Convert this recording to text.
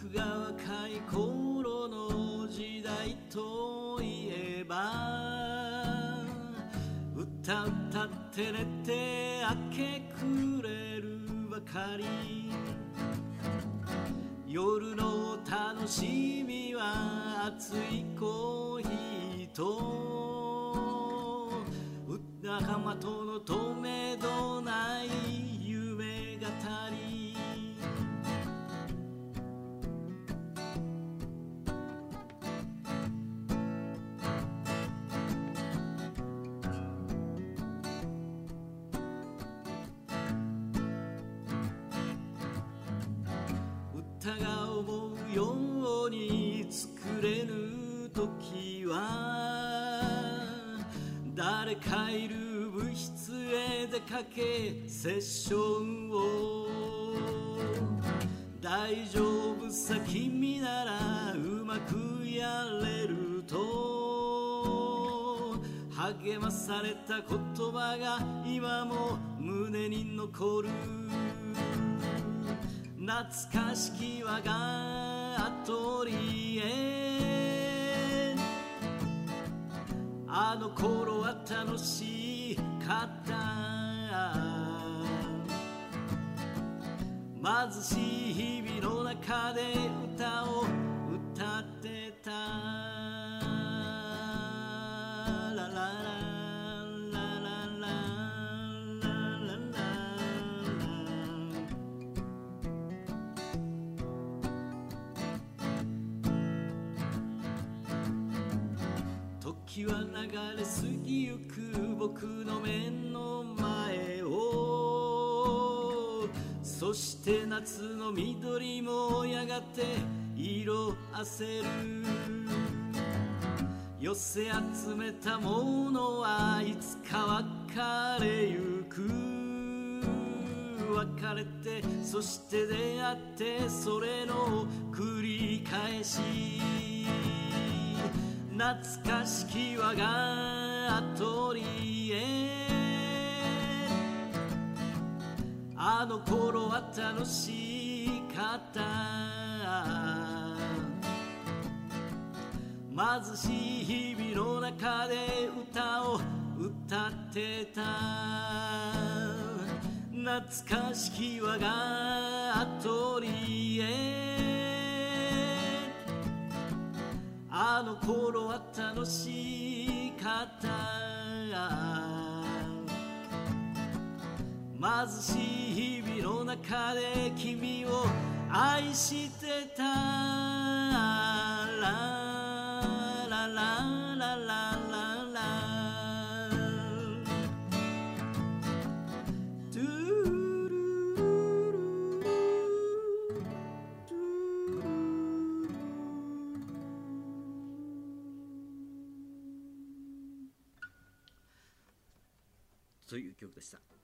僕が若い頃の時代といえば、歌歌って寝て明け暮れるばかり。夜の楽しみは熱いコーヒーと仲間とのとめどない夢語り。歌が思うように作れぬ時は、誰かいる部室へ出かけセッションを。大丈夫さ君ならうまくやれると励まされた言葉が今も胸に残る。懐かしき我がアトリエ、あの頃は楽しかった。貧しい日々の中で歌を歌ってた。ラララ時は流れ過ぎゆく僕の目の前を。そして夏の緑もやがて色あせる。寄せ集めたものはいつか別れゆく。別れてそして出会ってそれの繰り返し。懐かしき我がアトリエ、あの頃は楽しかった。貧しい日々の中で歌を歌ってた。懐かしき我がアトリエ、あの頃は楽しかった。貧しい日々の中で君を愛してた。ラララララララトゥルルトゥルルという曲でした。